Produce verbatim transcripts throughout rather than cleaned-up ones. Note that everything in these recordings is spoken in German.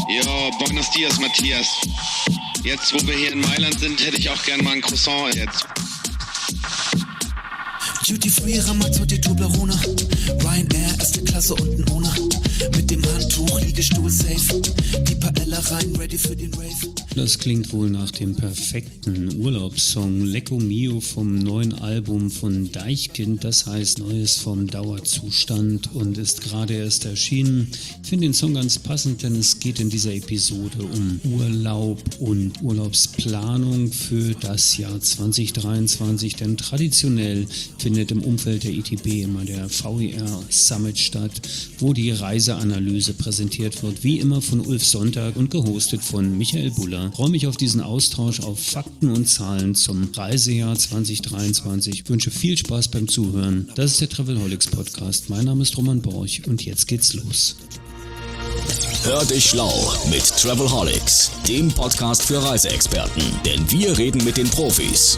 Ja, buenos dias, Matthias. Jetzt, wo wir hier in Mailand sind, hätte ich auch gern mal ein Croissant jetzt. Duty Free, Ramazzotti, Toblerone. Ryanair, erste Klasse und ein Owner. Mit dem Handtuch, Liegestuhl safe. Die Paella rein, ready für den Rave. Das klingt wohl nach dem perfekten Urlaubssong Lecco Mio vom neuen Album von Deichkind, das heißt Neues vom Dauerzustand und ist gerade erst erschienen. Ich finde den Song ganz passend, denn es geht in dieser Episode um Urlaub und Urlaubsplanung für das Jahr zwanzig dreiundzwanzig, denn traditionell findet im Umfeld der I T B immer der V I R Summit statt, wo die Reiseanalyse präsentiert wird, wie immer von Ulf Sonntag und gehostet von Michael Buller. Ich freue mich auf diesen Austausch, auf Fakten und Zahlen zum Reisejahr zwanzig dreiundzwanzig. Ich wünsche viel Spaß beim Zuhören. Das ist der Travelholics Podcast. Mein Name ist Roman Borch und jetzt geht's los. Hör dich schlau mit Travelholics, dem Podcast für Reiseexperten, denn wir reden mit den Profis.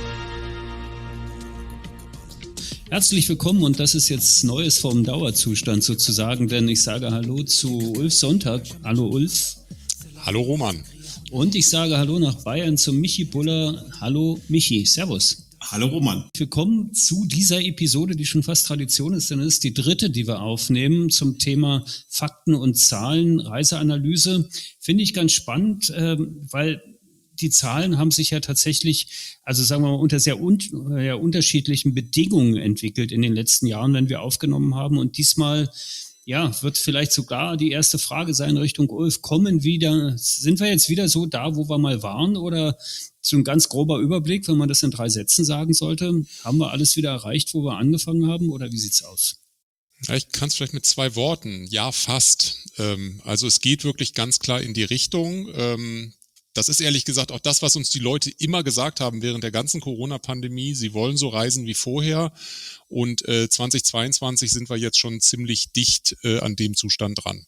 Herzlich willkommen und das ist jetzt Neues vom Dauerzustand sozusagen, denn ich sage Hallo zu Ulf Sonntag. Hallo Ulf. Hallo Roman. Und ich sage Hallo nach Bayern zu Michi Buller. Hallo Michi, servus. Hallo Roman. Willkommen zu dieser Episode, die schon fast Tradition ist, denn es ist die dritte, die wir aufnehmen zum Thema Fakten und Zahlen, Reiseanalyse. Finde ich ganz spannend, weil die Zahlen haben sich ja tatsächlich, also sagen wir mal, unter sehr un- ja, unterschiedlichen Bedingungen entwickelt in den letzten Jahren, wenn wir aufgenommen haben. Und diesmal, ja, wird vielleicht sogar die erste Frage sein Richtung Ulf, kommen wieder, sind wir jetzt wieder so da, wo wir mal waren? Oder so ein ganz grober Überblick, wenn man das in drei Sätzen sagen sollte, haben wir alles wieder erreicht, wo wir angefangen haben? Oder wie sieht's aus? Ja, ich kann es vielleicht mit zwei Worten. Ja, fast. Ähm, also es geht wirklich ganz klar in die Richtung. Ähm, Das ist ehrlich gesagt auch das, was uns die Leute immer gesagt haben während der ganzen Corona-Pandemie. Sie wollen so reisen wie vorher und äh, zwanzig zweiundzwanzig sind wir jetzt schon ziemlich dicht äh, an dem Zustand dran.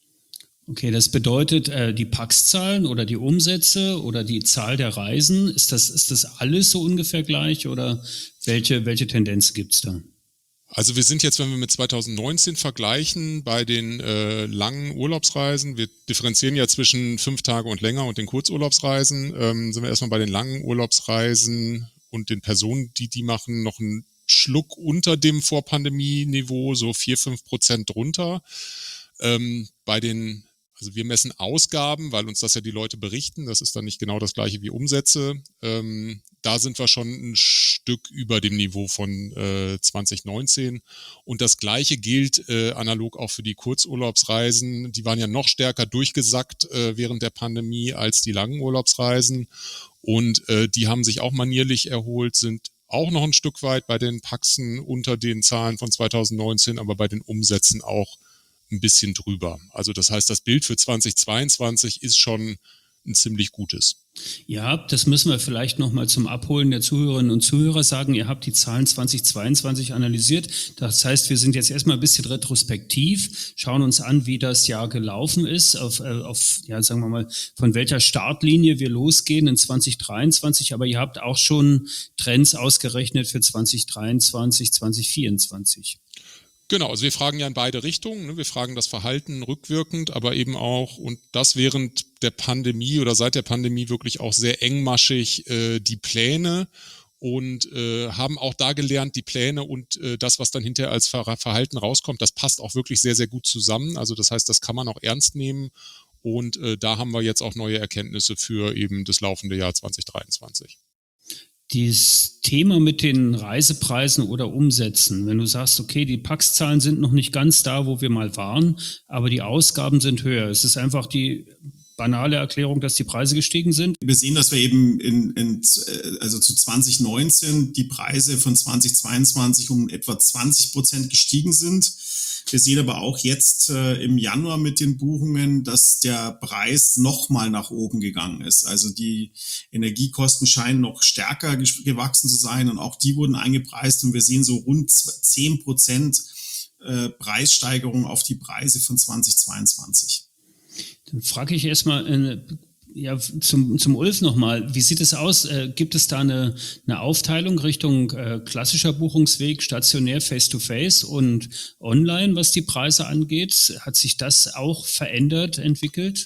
Okay, das bedeutet, äh, die Pax-Zahlen oder die Umsätze oder die Zahl der Reisen, ist das, ist das alles so ungefähr gleich oder welche, welche Tendenz gibt's da? Also wir sind jetzt, wenn wir mit zwanzig neunzehn vergleichen, bei den äh, langen Urlaubsreisen, wir differenzieren ja zwischen fünf Tage und länger und den Kurzurlaubsreisen, ähm, sind wir erstmal bei den langen Urlaubsreisen und den Personen, die die machen, noch einen Schluck unter dem Vorpandemie-Niveau, so vier, fünf Prozent drunter. Ähm, bei den, also wir messen Ausgaben, weil uns das ja die Leute berichten, das ist dann nicht genau das gleiche wie Umsätze. Ähm, da sind wir schon ein Stück über dem Niveau von äh, zwanzig neunzehn. Und das Gleiche gilt äh, analog auch für die Kurzurlaubsreisen. Die waren ja noch stärker durchgesackt äh, während der Pandemie als die langen Urlaubsreisen. Und äh, die haben sich auch manierlich erholt, sind auch noch ein Stück weit bei den Paxen unter den Zahlen von zwanzig neunzehn, aber bei den Umsätzen auch ein bisschen drüber. Also das heißt, das Bild für zwanzig zweiundzwanzig ist schon ein ziemlich gutes. Ja, das müssen wir vielleicht nochmal zum Abholen der Zuhörerinnen und Zuhörer sagen. Ihr habt die Zahlen zwanzig zweiundzwanzig analysiert. Das heißt, wir sind jetzt erstmal ein bisschen retrospektiv, schauen uns an, wie das Jahr gelaufen ist, auf, auf ja, sagen wir mal, von welcher Startlinie wir losgehen in zwanzig dreiundzwanzig. Aber ihr habt auch schon Trends ausgerechnet für zwanzig dreiundzwanzig, zwanzig vierundzwanzig. Genau, also wir fragen ja in beide Richtungen. Wir fragen das Verhalten rückwirkend, aber eben auch, und das während der Pandemie oder seit der Pandemie wirklich auch sehr engmaschig, äh, die Pläne und äh, haben auch da gelernt, die Pläne und äh, das, was dann hinterher als Ver- Verhalten rauskommt, das passt auch wirklich sehr, sehr gut zusammen. Also das heißt, das kann man auch ernst nehmen und äh, da haben wir jetzt auch neue Erkenntnisse für eben das laufende Jahr zwanzig dreiundzwanzig. Dieses Thema mit den Reisepreisen oder Umsätzen, wenn du sagst, okay, die Pax-Zahlen sind noch nicht ganz da, wo wir mal waren, aber die Ausgaben sind höher. Es ist einfach die banale Erklärung, dass die Preise gestiegen sind. Wir sehen, dass wir eben in, in also zu zwanzig neunzehn die Preise von zwanzig zweiundzwanzig um etwa zwanzig Prozent gestiegen sind. Wir sehen aber auch jetzt äh, im Januar mit den Buchungen, dass der Preis nochmal nach oben gegangen ist. Also die Energiekosten scheinen noch stärker ges- gewachsen zu sein und auch die wurden eingepreist und wir sehen so rund zehn Prozent äh, Preissteigerung auf die Preise von zwanzig zweiundzwanzig. Dann frage ich erstmal äh, ja, zum, zum Ulf nochmal, wie sieht es aus? Äh, gibt es da eine, eine Aufteilung Richtung äh, klassischer Buchungsweg, stationär, face-to-face und online, was die Preise angeht? Hat sich das auch verändert, entwickelt?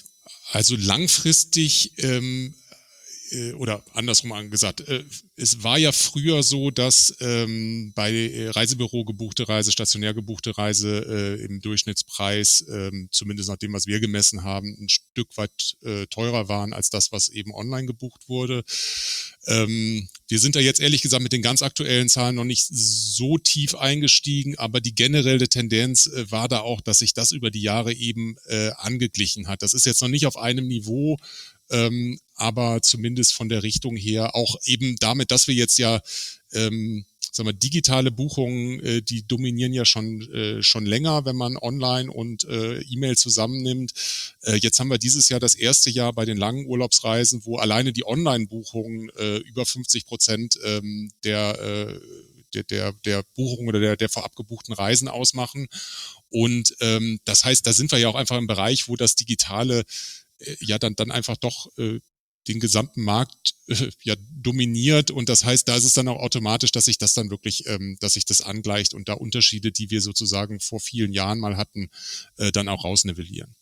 Also langfristig ähm, äh, oder andersrum gesagt, äh, es war ja früher so, dass ähm, bei äh, Reisebüro gebuchte Reise, stationär gebuchte Reise äh, im Durchschnittspreis, ähm, zumindest nach dem, was wir gemessen haben, ein Stück weit äh, teurer waren als das, was eben online gebucht wurde. Ähm, wir sind da jetzt ehrlich gesagt mit den ganz aktuellen Zahlen noch nicht so tief eingestiegen, aber die generelle Tendenz äh, war da auch, dass sich das über die Jahre eben äh, angeglichen hat. Das ist jetzt noch nicht auf einem Niveau, ähm, aber zumindest von der Richtung her, auch eben damit, dass wir jetzt ja ähm, sagen wir, digitale Buchungen, äh, die dominieren ja schon äh, schon länger, wenn man online und äh, E-Mail zusammennimmt. Äh, jetzt haben wir dieses Jahr das erste Jahr bei den langen Urlaubsreisen, wo alleine die Online-Buchungen äh, über fünfzig Prozent ähm, der, äh, der der der Buchungen oder der der vorab gebuchten Reisen ausmachen. Und ähm, das heißt, da sind wir ja auch einfach im Bereich, wo das Digitale äh, ja dann dann einfach doch äh, den gesamten Markt äh, ja dominiert, und das heißt, da ist es dann auch automatisch, dass sich das dann wirklich, ähm, dass sich das angleicht und da Unterschiede, die wir sozusagen vor vielen Jahren mal hatten, äh, dann auch rausnivellieren.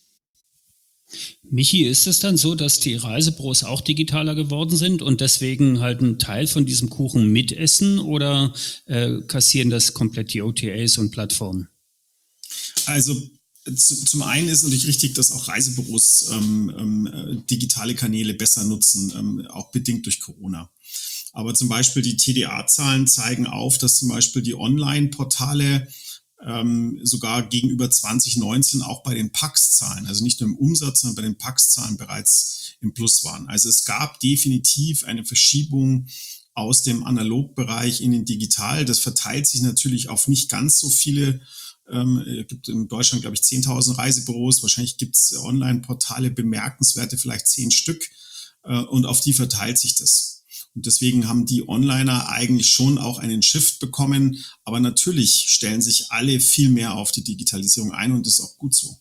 Michi, ist es dann so, dass die Reisebüros auch digitaler geworden sind und deswegen halt einen Teil von diesem Kuchen mitessen, oder äh, kassieren das komplett die O T As und Plattformen? Also zum einen ist natürlich richtig, dass auch Reisebüros ähm, ähm, digitale Kanäle besser nutzen, ähm, auch bedingt durch Corona. Aber zum Beispiel die T D A-Zahlen zeigen auf, dass zum Beispiel die Online-Portale ähm, sogar gegenüber zwanzig neunzehn auch bei den P A X-Zahlen, also nicht nur im Umsatz, sondern bei den P A X-Zahlen bereits im Plus waren. Also es gab definitiv eine Verschiebung aus dem Analogbereich in den Digital. Das verteilt sich natürlich auf nicht ganz so viele. Ähm, es gibt in Deutschland, glaube ich, zehntausend Reisebüros. Wahrscheinlich gibt es Online-Portale, bemerkenswerte, vielleicht zehn Stück. Äh, und auf die verteilt sich das. Und deswegen haben die Onliner eigentlich schon auch einen Shift bekommen. Aber natürlich stellen sich alle viel mehr auf die Digitalisierung ein, und das ist auch gut so.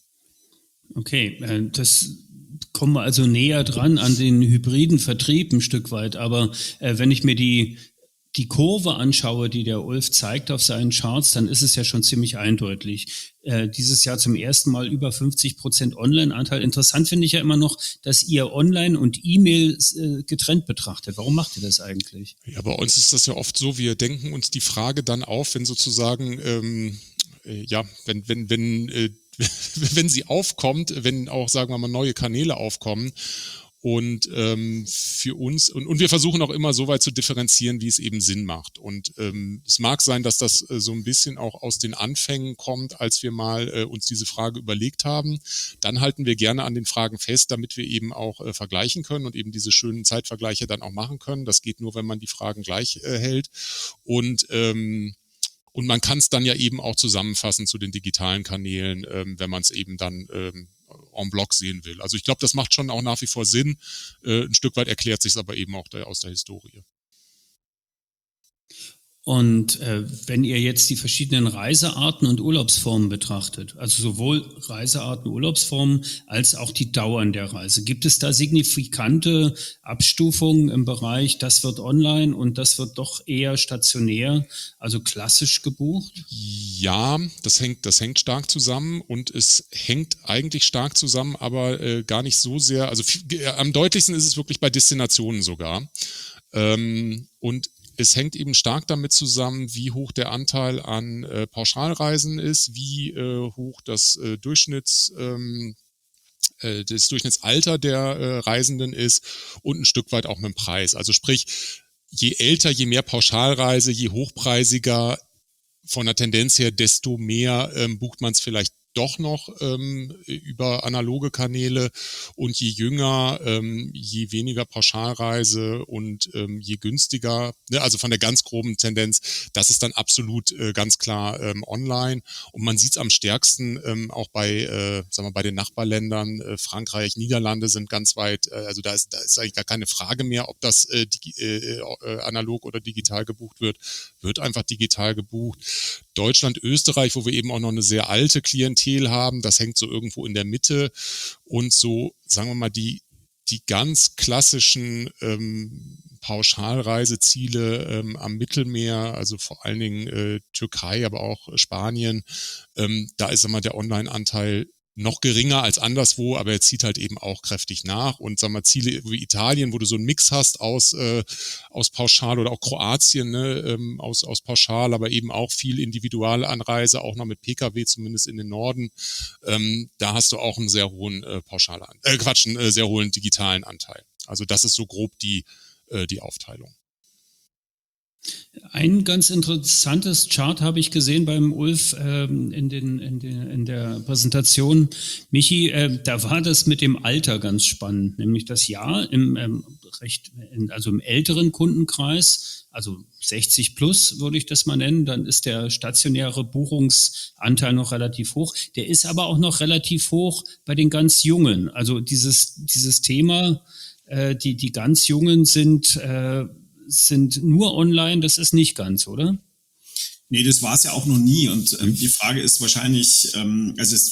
Okay, äh, das kommen wir also näher dran an den hybriden Vertrieb ein Stück weit. Aber äh, wenn ich mir die die Kurve anschaue, die der Ulf zeigt auf seinen Charts, dann ist es ja schon ziemlich eindeutig. Äh, dieses Jahr zum ersten Mal über fünfzig Prozent Online-Anteil. Interessant finde ich ja immer noch, dass ihr Online und E-Mail äh, getrennt betrachtet. Warum macht ihr das eigentlich? Ja, bei uns ist das ja oft so, wir denken uns die Frage dann auf, wenn sozusagen, ähm, äh, ja, wenn, wenn, wenn, äh, wenn sie aufkommt, wenn auch, sagen wir mal, neue Kanäle aufkommen. Und ähm, für uns, und, und wir versuchen auch immer so weit zu differenzieren, wie es eben Sinn macht. Und ähm, es mag sein, dass das äh, so ein bisschen auch aus den Anfängen kommt, als wir mal äh, uns diese Frage überlegt haben. Dann halten wir gerne an den Fragen fest, damit wir eben auch äh, vergleichen können und eben diese schönen Zeitvergleiche dann auch machen können. Das geht nur, wenn man die Fragen gleich äh, hält. Und ähm, Und man kann es dann ja eben auch zusammenfassen zu den digitalen Kanälen, ähm, wenn man es eben dann ähm, en bloc sehen will. Also ich glaube, das macht schon auch nach wie vor Sinn. Äh, ein Stück weit erklärt sich es aber eben auch der, aus der Historie. Und äh, wenn ihr jetzt die verschiedenen Reisearten und Urlaubsformen betrachtet, also sowohl Reisearten, Urlaubsformen als auch die Dauern der Reise, gibt es da signifikante Abstufungen im Bereich, das wird online und das wird doch eher stationär, also klassisch gebucht? Ja, das hängt, das hängt stark zusammen, und es hängt eigentlich stark zusammen, aber äh, gar nicht so sehr. Also viel, äh, am deutlichsten ist es wirklich bei Destinationen sogar. Ähm, und Es hängt eben stark damit zusammen, wie hoch der Anteil an äh, Pauschalreisen ist, wie äh, hoch das äh, Durchschnitts, ähm, äh, das Durchschnittsalter der äh, Reisenden ist, und ein Stück weit auch mit dem Preis. Also sprich, je älter, je mehr Pauschalreise, je hochpreisiger von der Tendenz her, desto mehr ähm, bucht man es vielleicht doch noch ähm, über analoge Kanäle, und je jünger, ähm, je weniger Pauschalreise und ähm, je günstiger, ne, also von der ganz groben Tendenz, das ist dann absolut äh, ganz klar ähm, online, und man sieht es am stärksten ähm, auch bei, äh, sagen wir, bei den Nachbarländern, äh, Frankreich, Niederlande sind ganz weit, äh, also da ist, da ist eigentlich gar keine Frage mehr, ob das äh, digi- äh, äh, analog oder digital gebucht wird, wird einfach digital gebucht. Deutschland, Österreich, wo wir eben auch noch eine sehr alte Klientel haben, das hängt so irgendwo in der Mitte, und so, sagen wir mal, die, die ganz klassischen ähm, Pauschalreiseziele ähm, am Mittelmeer, also vor allen Dingen äh, Türkei, aber auch Spanien, ähm, da ist immer der Online-Anteil noch geringer als anderswo, aber er zieht halt eben auch kräftig nach. Und sag mal, Ziele wie Italien, wo du so einen Mix hast aus, äh, aus Pauschal oder auch Kroatien, ne, ähm, aus, aus Pauschal, aber eben auch viel Individualanreise, auch noch mit P K W, zumindest in den Norden. Ähm, da hast du auch einen sehr hohen äh, Pauschal, äh, Quatsch, einen äh, sehr hohen digitalen Anteil. Also das ist so grob die, äh, die Aufteilung. Ein ganz interessantes Chart habe ich gesehen beim Ulf ähm, in, den, in, den, in der Präsentation. Michi, äh, da war das mit dem Alter ganz spannend, nämlich das Jahr im ähm, recht, also im älteren Kundenkreis, also sechzig plus würde ich das mal nennen, dann ist der stationäre Buchungsanteil noch relativ hoch. Der ist aber auch noch relativ hoch bei den ganz Jungen. Also dieses, dieses Thema, äh, die, die ganz Jungen sind äh, sind nur online, das ist nicht ganz, oder? Nee, das war es ja auch noch nie. Und ähm, die Frage ist wahrscheinlich, ähm, also es,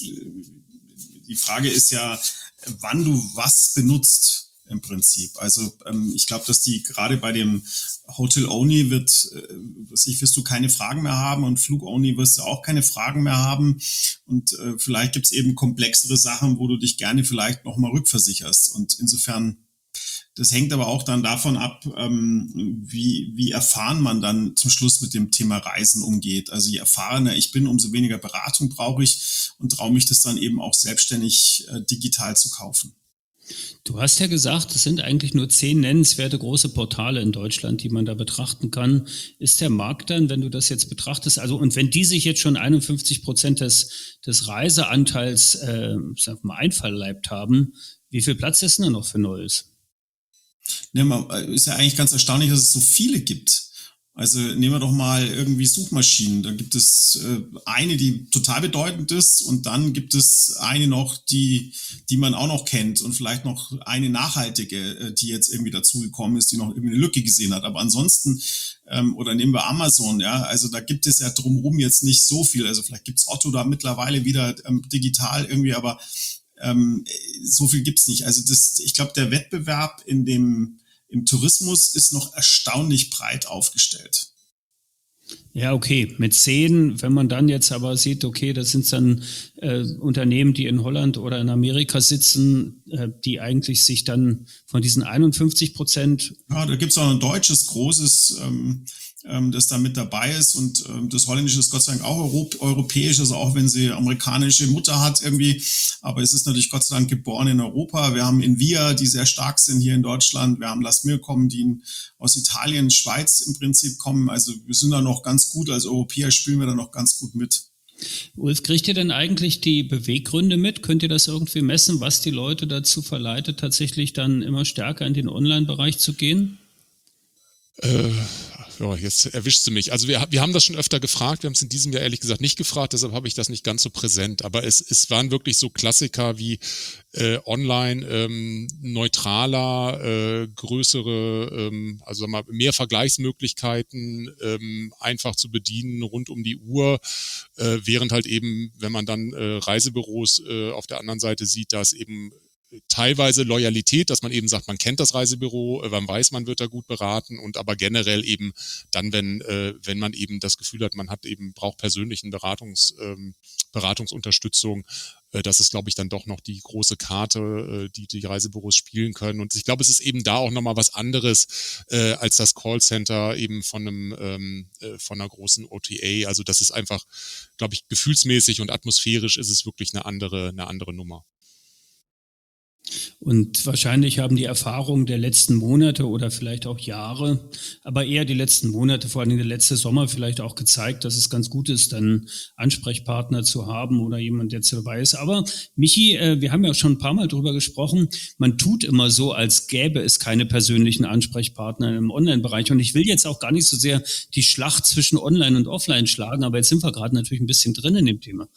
die Frage ist ja, wann du was benutzt im Prinzip. Also ähm, ich glaube, dass die gerade bei dem Hotel-Only wird, äh, ich wirst du keine Fragen mehr haben und Flug-Only wirst du auch keine Fragen mehr haben. Und äh, vielleicht gibt es eben komplexere Sachen, wo du dich gerne vielleicht nochmal rückversicherst. Und insofern, das hängt aber auch dann davon ab, ähm, wie, wie erfahren man dann zum Schluss mit dem Thema Reisen umgeht. Also je erfahrener ich bin, umso weniger Beratung brauche ich und traue mich das dann eben auch selbstständig äh, digital zu kaufen. Du hast ja gesagt, es sind eigentlich nur zehn nennenswerte große Portale in Deutschland, die man da betrachten kann. Ist der Markt dann, wenn du das jetzt betrachtest, also und wenn die sich jetzt schon einundfünfzig Prozent des, des Reiseanteils äh, sag mal, einverleibt haben, wie viel Platz ist denn da noch für Neues? Ja, man, ist ja eigentlich ganz erstaunlich, dass es so viele gibt. Also nehmen wir doch mal irgendwie Suchmaschinen. Da gibt es äh, eine, die total bedeutend ist und dann gibt es eine noch, die die man auch noch kennt und vielleicht noch eine nachhaltige, äh, die jetzt irgendwie dazugekommen ist, die noch irgendwie eine Lücke gesehen hat. Aber ansonsten, ähm, oder nehmen wir Amazon, ja, also da gibt es ja drumherum jetzt nicht so viel. Also vielleicht gibt's Otto da mittlerweile wieder ähm, digital irgendwie, aber Ähm, so viel gibt's nicht. Also das, ich glaube, der Wettbewerb in dem im Tourismus ist noch erstaunlich breit aufgestellt. Ja, okay, mit zehn, wenn man dann jetzt aber sieht, okay, das sind dann äh, Unternehmen, die in Holland oder in Amerika sitzen, äh, die eigentlich sich dann von diesen einundfünfzig Prozent... Ja, da gibt's auch ein deutsches, großes, ähm, ähm, das da mit dabei ist und ähm, das Holländische ist Gott sei Dank auch Europ- europäisch, also auch wenn sie amerikanische Mutter hat irgendwie, aber es ist natürlich Gott sei Dank geboren in Europa. Wir haben Invia, die sehr stark sind hier in Deutschland, wir haben Lastmircom, die in, aus Italien, Schweiz im Prinzip kommen, also wir sind da noch ganz gut, als Europäer spielen wir da noch ganz gut mit. Ulf, kriegt ihr denn eigentlich die Beweggründe mit? Könnt ihr das irgendwie messen, was die Leute dazu verleitet, tatsächlich dann immer stärker in den Online-Bereich zu gehen? Äh, ja, jetzt erwischst du mich. Also wir, wir haben das schon öfter gefragt, wir haben es in diesem Jahr ehrlich gesagt nicht gefragt, deshalb habe ich das nicht ganz so präsent. Aber es, es waren wirklich so Klassiker wie äh, online ähm, neutraler, äh, größere, ähm, also sag mal, mehr Vergleichsmöglichkeiten, ähm, einfach zu bedienen rund um die Uhr, äh, während halt eben, wenn man dann äh, Reisebüros äh, auf der anderen Seite sieht, dass eben teilweise Loyalität, dass man eben sagt, man kennt das Reisebüro, man weiß, man wird da gut beraten und aber generell eben dann, wenn äh, wenn man eben das Gefühl hat, man hat eben braucht persönlichen Beratungs ähm, Beratungsunterstützung, äh, das ist, glaube ich, dann doch noch die große Karte, äh, die die Reisebüros spielen können. Und ich glaube, es ist eben da auch nochmal was anderes äh, als das Callcenter eben von einem ähm, äh, von einer großen O T A. Also das ist einfach, glaube ich, gefühlsmäßig und atmosphärisch ist es wirklich eine andere eine andere Nummer. Und wahrscheinlich haben die Erfahrungen der letzten Monate oder vielleicht auch Jahre, aber eher die letzten Monate, vor allem der letzte Sommer vielleicht auch gezeigt, dass es ganz gut ist, dann Ansprechpartner zu haben oder jemand, der dabei ist. Aber Michi, äh, wir haben ja schon ein paar Mal drüber gesprochen, man tut immer so, als gäbe es keine persönlichen Ansprechpartner im Online-Bereich. Und ich will jetzt auch gar nicht so sehr die Schlacht zwischen Online und Offline schlagen, aber jetzt sind wir gerade natürlich ein bisschen drin in dem Thema.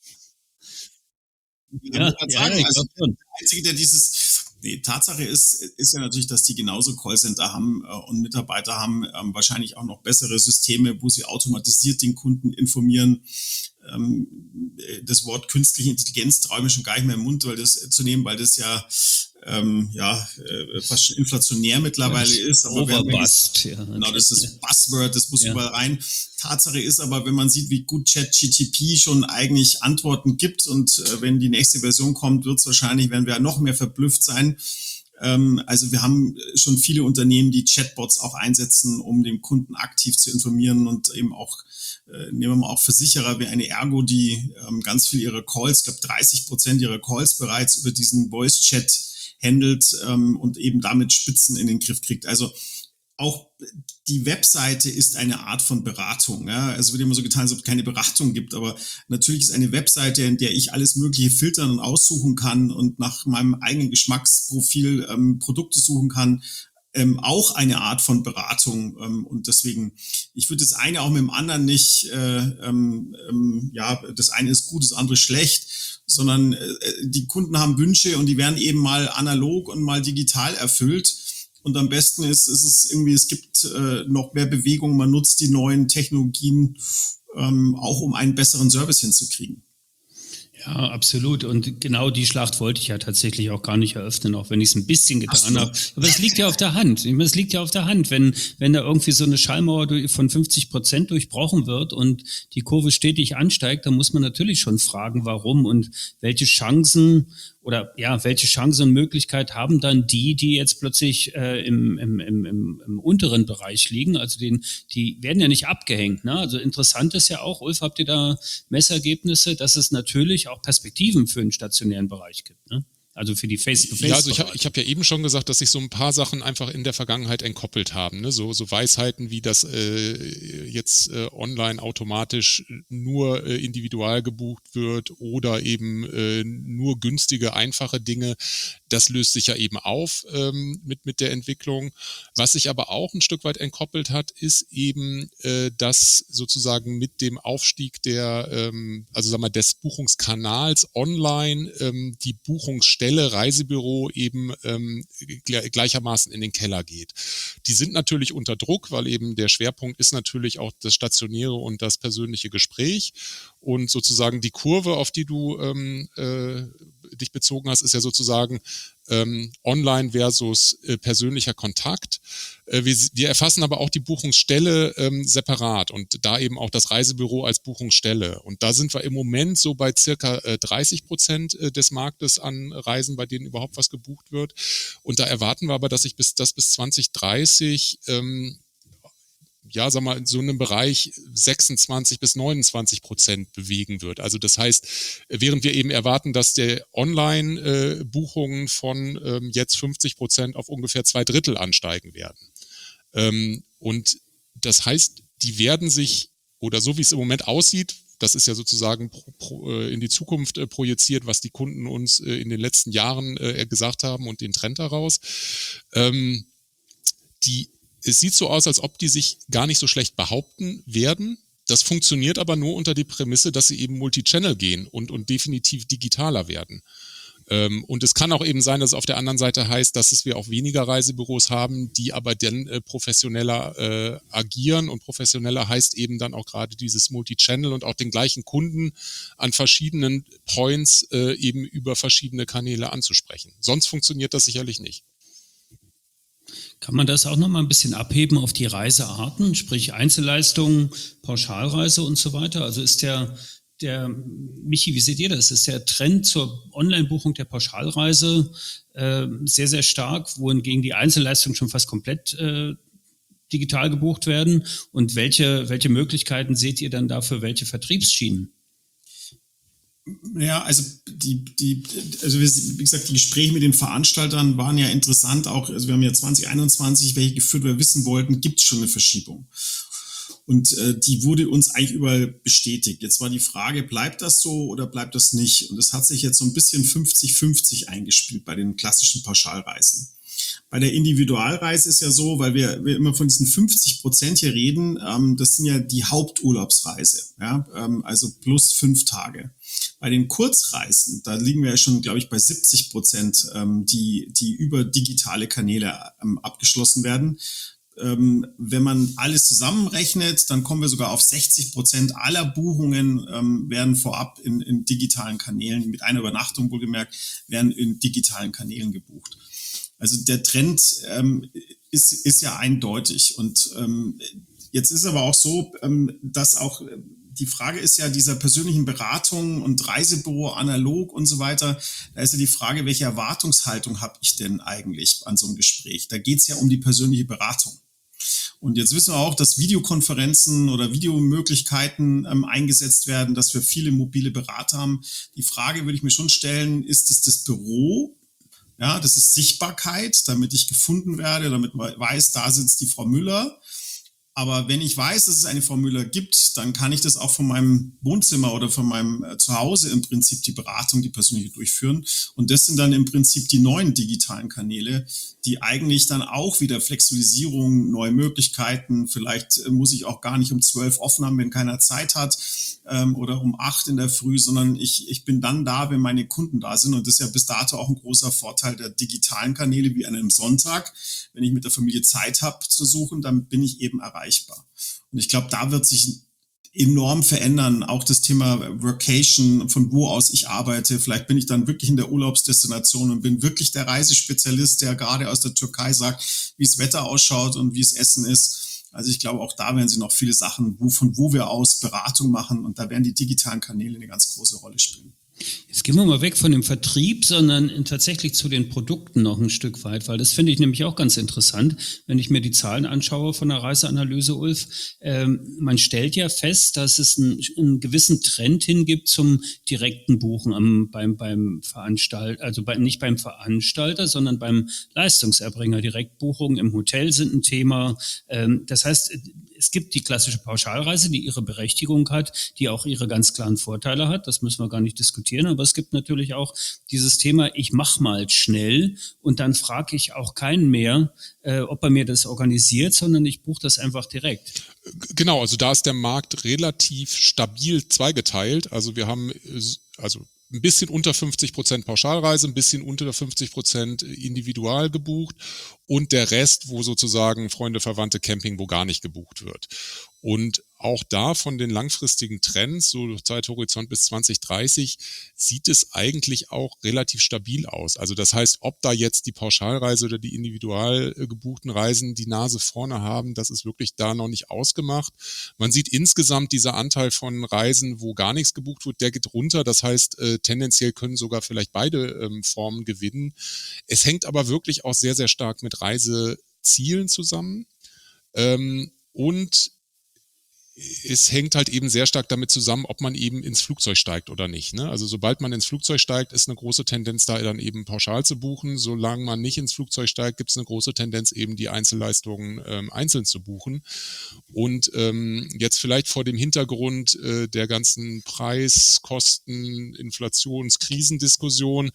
Ja, ja, sagen, ja, also der Einzige, der dieses, die Tatsache ist, ist ja natürlich, dass die genauso Callcenter haben äh, und Mitarbeiter haben, ähm, wahrscheinlich auch noch bessere Systeme, wo sie automatisiert den Kunden informieren. Ähm, das Wort künstliche Intelligenz traue ich mir schon gar nicht mehr im Mund weil das, zu nehmen, weil das ja ähm, ja, äh, fast schon inflationär mittlerweile ist. Aber Overbust, ja. Genau, das ist das Buzzword, das muss ja überall rein. Tatsache ist aber, wenn man sieht, wie gut ChatGPT schon eigentlich Antworten gibt und äh, wenn die nächste Version kommt, wird es wahrscheinlich, werden wir noch mehr verblüfft sein. Ähm, also wir haben schon viele Unternehmen, die Chatbots auch einsetzen, um den Kunden aktiv zu informieren und eben auch, äh, nehmen wir mal auch Versicherer wie eine Ergo, die ähm, ganz viel ihrer Calls, ich glaube dreißig Prozent ihrer Calls bereits über diesen Voice-Chat handelt ähm, und eben damit Spitzen in den Griff kriegt. Also auch die Webseite ist eine Art von Beratung. Ja? Also es wird immer so getan, als ob es keine Beratung gibt, aber natürlich ist eine Webseite, in der ich alles Mögliche filtern und aussuchen kann und nach meinem eigenen Geschmacksprofil ähm, Produkte suchen kann, ähm, auch eine Art von Beratung. Ähm, und deswegen, ich würde das eine auch mit dem anderen nicht, äh, ähm, ähm, ja, das eine ist gut, das andere schlecht, sondern äh, die Kunden haben Wünsche und die werden eben mal analog und mal digital erfüllt. Und am besten ist, ist es irgendwie, es gibt äh, noch mehr Bewegung, man nutzt die neuen Technologien ähm, auch, um einen besseren Service hinzukriegen. Ja, absolut. Und genau die Schlacht wollte ich ja tatsächlich auch gar nicht eröffnen, auch wenn ich es ein bisschen getan habe. Aber es liegt ja auf der Hand. Ich meine, es liegt ja auf der Hand, wenn wenn da irgendwie so eine Schallmauer von fünfzig Prozent durchbrochen wird und die Kurve stetig ansteigt, dann muss man natürlich schon fragen, warum und welche Chancen oder ja, welche Chancen und Möglichkeit haben dann die, die jetzt plötzlich äh, im, im, im, im, im unteren Bereich liegen? Also den, die werden ja nicht abgehängt. Ne? Also interessant ist ja auch, Ulf, habt ihr da Messergebnisse, dass es natürlich auch Perspektiven für den stationären Bereich gibt, ne? Also für die Face-to-Face. Ja, also ich habe ich hab ja eben schon gesagt, dass sich so ein paar Sachen einfach in der Vergangenheit entkoppelt haben. Ne? So, so Weisheiten wie, dass äh, jetzt äh, online automatisch nur äh, individual gebucht wird oder eben äh, nur günstige, einfache Dinge. Das löst sich ja eben auf ähm, mit, mit der Entwicklung. Was sich aber auch ein Stück weit entkoppelt hat, ist eben, äh, dass sozusagen mit dem Aufstieg der, ähm, also sagen wir, des Buchungskanals online ähm, die Buchungsstelle Reisebüro eben ähm, gleichermaßen in den Keller geht. Die sind natürlich unter Druck, weil eben der Schwerpunkt ist natürlich auch das stationäre und das persönliche Gespräch. Und sozusagen die Kurve, auf die du ähm, äh, dich bezogen hast, ist ja sozusagen ähm, online versus äh, persönlicher Kontakt. Äh, wir, wir erfassen aber auch die Buchungsstelle ähm, separat und da eben auch das Reisebüro als Buchungsstelle. Und da sind wir im Moment so bei circa äh, dreißig Prozent äh, des Marktes an Reisen, bei denen überhaupt was gebucht wird. Und da erwarten wir aber, dass sich bis, das bis zwanzig dreißig ähm, ja, sag mal, in so einem Bereich sechsundzwanzig bis neunundzwanzig Prozent bewegen wird. Also das heißt, während wir eben erwarten, dass der Online-Buchungen von ähm, jetzt fünfzig Prozent auf ungefähr zwei Drittel ansteigen werden. Ähm, und das heißt, die werden sich, oder so wie es im Moment aussieht, das ist ja sozusagen pro, pro, in die Zukunft äh, projiziert, was die Kunden uns äh, in den letzten Jahren äh, gesagt haben und den Trend daraus, ähm, die Es sieht so aus, als ob die sich gar nicht so schlecht behaupten werden. Das funktioniert aber nur unter die Prämisse, dass sie eben Multichannel gehen und, und definitiv digitaler werden. Ähm, und es kann auch eben sein, dass es auf der anderen Seite heißt, dass es wir auch weniger Reisebüros haben, die aber dann äh, professioneller äh, agieren. Und professioneller heißt eben dann auch gerade dieses Multichannel und auch den gleichen Kunden an verschiedenen Points äh, eben über verschiedene Kanäle anzusprechen. Sonst funktioniert das sicherlich nicht. Kann man das auch noch mal ein bisschen abheben auf die Reisearten, sprich Einzelleistungen, Pauschalreise und so weiter? Also ist der, der Michi, wie seht ihr das? Ist der Trend zur Online-Buchung der Pauschalreise äh, sehr, sehr stark, wohingegen die Einzelleistungen schon fast komplett äh, digital gebucht werden? Und welche, welche Möglichkeiten seht ihr dann da für welche Vertriebsschienen? Ja, also die, die, also wie gesagt, die Gespräche mit den Veranstaltern waren ja interessant. Auch, also wir haben ja zwanzig einundzwanzig welche geführt, weil wir wissen wollten, gibt es schon eine Verschiebung. Und äh, die wurde uns eigentlich überall bestätigt. Jetzt war die Frage, bleibt das so oder bleibt das nicht? Und das hat sich jetzt so ein bisschen fünfzig fünfzig eingespielt bei den klassischen Pauschalreisen. Bei der Individualreise ist ja so, weil wir, wir immer von diesen fünfzig Prozent hier reden, ähm, das sind ja die Haupturlaubsreise, ja, ähm, also plus fünf Tage. Bei den Kurzreisen, da liegen wir ja schon, glaube ich, bei siebzig Prozent, ähm, die, die über digitale Kanäle ähm, abgeschlossen werden. ähm, wenn man alles zusammenrechnet, dann kommen wir sogar auf sechzig Prozent aller Buchungen ähm, werden vorab in, in digitalen Kanälen, mit einer Übernachtung wohlgemerkt, werden in digitalen Kanälen gebucht. Also der Trend ähm, ist, ist ja eindeutig. Und ähm, jetzt ist aber auch so, ähm, dass auch die Frage ist ja dieser persönlichen Beratung und Reisebüro analog und so weiter. Da ist ja die Frage, welche Erwartungshaltung habe ich denn eigentlich an so einem Gespräch? Da geht es ja um die persönliche Beratung. Und jetzt wissen wir auch, dass Videokonferenzen oder Videomöglichkeiten ähm, eingesetzt werden, dass wir viele mobile Berater haben. Die Frage würde ich mir schon stellen, ist es das Büro? Ja, das ist Sichtbarkeit, damit ich gefunden werde, damit man weiß, da sitzt die Frau Müller. Aber wenn ich weiß, dass es eine Frau Müller gibt, dann kann ich das auch von meinem Wohnzimmer oder von meinem äh, Zuhause im Prinzip die Beratung, die persönliche durchführen. Und das sind dann im Prinzip die neuen digitalen Kanäle, die eigentlich dann auch wieder Flexibilisierung, neue Möglichkeiten, vielleicht äh, muss ich auch gar nicht um zwölf offen haben, wenn keiner Zeit hat, ähm, oder um acht in der Früh, sondern ich, ich bin dann da, wenn meine Kunden da sind. Und das ist ja bis dato auch ein großer Vorteil der digitalen Kanäle, wie an einem Sonntag. Wenn ich mit der Familie Zeit habe zu suchen, dann bin ich eben erreichbar. Und ich glaube, da wird sich enorm verändern, auch das Thema Workation, von wo aus ich arbeite. Vielleicht bin ich dann wirklich in der Urlaubsdestination und bin wirklich der Reisespezialist, der gerade aus der Türkei sagt, wie das Wetter ausschaut und wie das Essen ist. Also ich glaube, auch da werden sie noch viele Sachen, wo, von wo wir aus Beratung machen. Und da werden die digitalen Kanäle eine ganz große Rolle spielen. Jetzt gehen wir mal weg von dem Vertrieb, sondern tatsächlich zu den Produkten noch ein Stück weit, weil das finde ich nämlich auch ganz interessant, wenn ich mir die Zahlen anschaue von der Reiseanalyse, Ulf. Ähm, man stellt ja fest, dass es einen, einen gewissen Trend hingibt zum direkten Buchen am, beim, beim Veranstalter, also bei, nicht beim Veranstalter, sondern beim Leistungserbringer. Direktbuchungen im Hotel sind ein Thema. Ähm, das heißt, es gibt die klassische Pauschalreise, die ihre Berechtigung hat, die auch ihre ganz klaren Vorteile hat. Das müssen wir gar nicht diskutieren. Aber es gibt natürlich auch dieses Thema, ich mache mal schnell und dann frage ich auch keinen mehr, äh, ob er mir das organisiert, sondern ich buche das einfach direkt. Genau, also da ist der Markt relativ stabil zweigeteilt. Also wir haben also ein bisschen unter fünfzig Prozent Pauschalreise, ein bisschen unter fünfzig Prozent individual gebucht und der Rest, wo sozusagen Freunde, Verwandte, Camping, wo gar nicht gebucht wird. Und auch da von den langfristigen Trends, so Zeithorizont bis zwanzig dreißig, sieht es eigentlich auch relativ stabil aus. Also das heißt, ob da jetzt die Pauschalreise oder die individual gebuchten Reisen die Nase vorne haben, das ist wirklich da noch nicht ausgemacht. Man sieht insgesamt dieser Anteil von Reisen, wo gar nichts gebucht wird, der geht runter. Das heißt, äh, tendenziell können sogar vielleicht beide ähm, Formen gewinnen. Es hängt aber wirklich auch sehr, sehr stark mit Reisezielen zusammen. Ähm, und es hängt halt eben sehr stark damit zusammen, ob man eben ins Flugzeug steigt oder nicht. Ne? Also sobald man ins Flugzeug steigt, ist eine große Tendenz da dann eben pauschal zu buchen. Solange man nicht ins Flugzeug steigt, gibt es eine große Tendenz eben die Einzelleistungen ähm, einzeln zu buchen. Und ähm, jetzt vielleicht vor dem Hintergrund äh, der ganzen Preis-, Kosten-, Inflations-, Krisendiskussion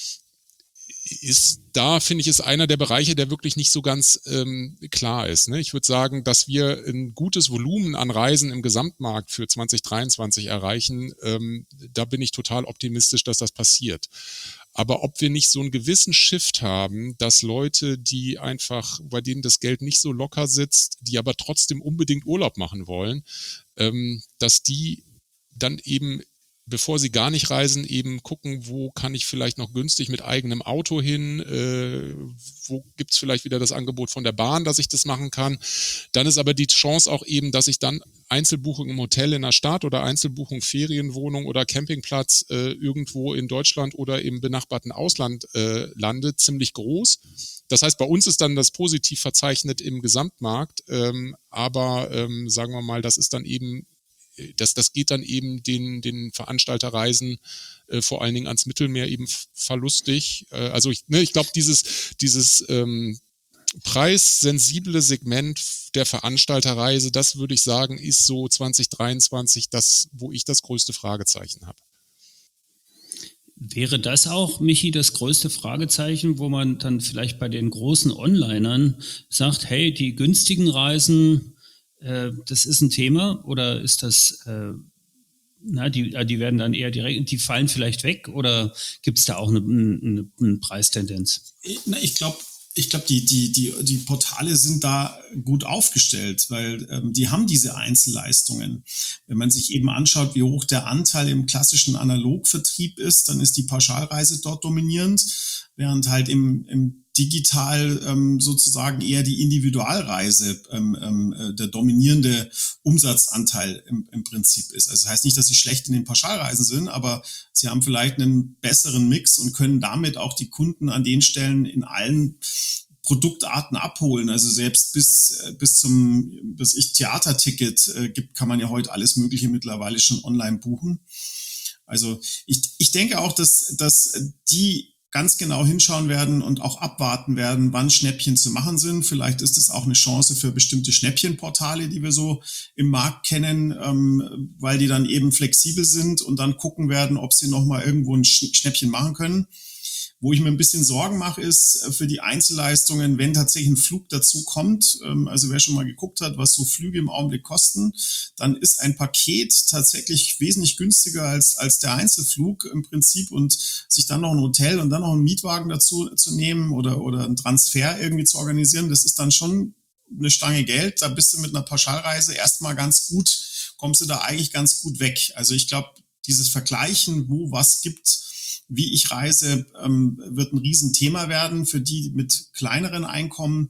ist da, finde ich, ist einer der Bereiche, der wirklich nicht so ganz ähm, klar ist. Ne? Ich würde sagen, dass wir ein gutes Volumen an Reisen im Gesamtmarkt für zwanzig dreiundzwanzig erreichen. Ähm, da bin ich total optimistisch, dass das passiert. Aber ob wir nicht so einen gewissen Shift haben, dass Leute, die einfach, bei denen das Geld nicht so locker sitzt, die aber trotzdem unbedingt Urlaub machen wollen, ähm, dass die dann eben, bevor sie gar nicht reisen, eben gucken, wo kann ich vielleicht noch günstig mit eigenem Auto hin, äh, wo gibt's vielleicht wieder das Angebot von der Bahn, dass ich das machen kann. Dann ist aber die Chance auch eben, dass ich dann Einzelbuchung im Hotel in der Stadt oder Einzelbuchung Ferienwohnung oder Campingplatz äh, irgendwo in Deutschland oder im benachbarten Ausland äh, lande, ziemlich groß. Das heißt, bei uns ist dann das positiv verzeichnet im Gesamtmarkt, ähm, aber ähm, sagen wir mal, das ist dann eben Das, das geht dann eben den, den Veranstalterreisen äh, vor allen Dingen ans Mittelmeer eben verlustig. Äh, also ich, ne, ich glaube, dieses, dieses ähm, preissensible Segment der Veranstalterreise, das würde ich sagen, ist so zwanzig dreiundzwanzig das, wo ich das größte Fragezeichen habe. Wäre das auch, Michi, das größte Fragezeichen, wo man dann vielleicht bei den großen Onlinern sagt, hey, die günstigen Reisen, das ist ein Thema, oder ist das, äh, na, die, die werden dann eher direkt, die fallen vielleicht weg, oder gibt es da auch eine, eine, eine Preistendenz? Ich, na, ich glaube, Ich glaube, die, die, die, die Portale sind da gut aufgestellt, weil ähm, die haben diese Einzelleistungen. Wenn man sich eben anschaut, wie hoch der Anteil im klassischen Analogvertrieb ist, dann ist die Pauschalreise dort dominierend, während halt im, im digital ähm, sozusagen eher die Individualreise ähm, ähm, der dominierende Umsatzanteil im, im Prinzip ist. Also das heißt nicht, dass sie schlecht in den Pauschalreisen sind, aber sie haben vielleicht einen besseren Mix und können damit auch die Kunden an den Stellen in allen Produktarten abholen. Also selbst bis bis zum bis ich Theaterticket äh, gibt, kann man ja heute alles Mögliche mittlerweile schon online buchen. Also ich ich denke auch, dass dass die ganz genau hinschauen werden und auch abwarten werden, wann Schnäppchen zu machen sind. Vielleicht ist es auch eine Chance für bestimmte Schnäppchenportale, die wir so im Markt kennen, ähm, weil die dann eben flexibel sind und dann gucken werden, ob sie nochmal irgendwo ein Schnäppchen machen können. Wo ich mir ein bisschen Sorgen mache, ist für die Einzelleistungen, wenn tatsächlich ein Flug dazu kommt. Also wer schon mal geguckt hat, was so Flüge im Augenblick kosten, dann ist ein Paket tatsächlich wesentlich günstiger als als der Einzelflug im Prinzip, und sich dann noch ein Hotel und dann noch einen Mietwagen dazu zu nehmen oder oder einen Transfer irgendwie zu organisieren, das ist dann schon eine Stange Geld. Da bist du mit einer Pauschalreise erstmal ganz gut, kommst du da eigentlich ganz gut weg. Also ich glaube, dieses Vergleichen, wo was gibt, wie ich reise, ähm, wird ein Riesenthema werden für die mit kleineren Einkommen.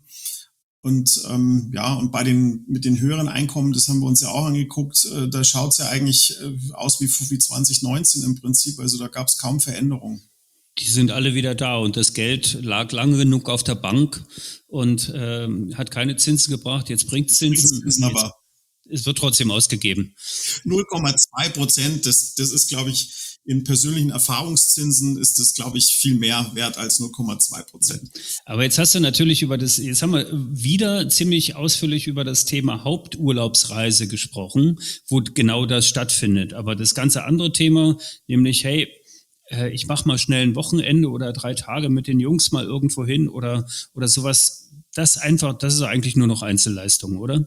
Und ähm, ja, und bei den mit den höheren Einkommen, das haben wir uns ja auch angeguckt, äh, da schaut es ja eigentlich äh, aus wie, wie zwanzig neunzehn im Prinzip. Also da gab es kaum Veränderungen. Die sind alle wieder da und das Geld lag lange genug auf der Bank und ähm, hat keine Zinsen gebracht. Jetzt bringt es Zinsen. Zinsen aber es wird trotzdem ausgegeben. null Komma zwei Prozent, das, das ist, glaube ich, in persönlichen Erfahrungszinsen ist das, glaube ich, viel mehr wert als null Komma zwei Prozent. Aber jetzt hast du natürlich über das, jetzt haben wir wieder ziemlich ausführlich über das Thema Haupturlaubsreise gesprochen, wo genau das stattfindet. Aber das ganze andere Thema, nämlich, hey, ich mache mal schnell ein Wochenende oder drei Tage mit den Jungs mal irgendwo hin oder, oder sowas, das einfach, das ist eigentlich nur noch Einzelleistung, oder?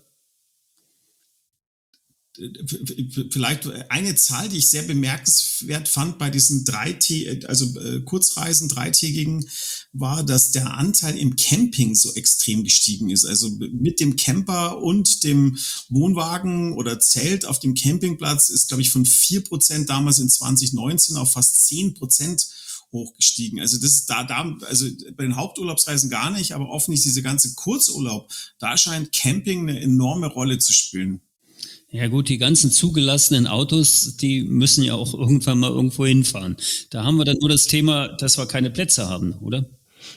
Vielleicht eine Zahl, die ich sehr bemerkenswert fand bei diesen drei, also äh, Kurzreisen, dreitägigen, war, dass der Anteil im Camping so extrem gestiegen ist. Also mit dem Camper und dem Wohnwagen oder Zelt auf dem Campingplatz ist, glaube ich, von vier Prozent damals in zwanzig neunzehn auf fast zehn Prozent hochgestiegen. Also das ist da, da, also bei den Haupturlaubsreisen gar nicht, aber offensichtlich diese ganze Kurzurlaub, da scheint Camping eine enorme Rolle zu spielen. Ja gut, die ganzen zugelassenen Autos, die müssen ja auch irgendwann mal irgendwo hinfahren. Da haben wir dann nur das Thema, dass wir keine Plätze haben, oder?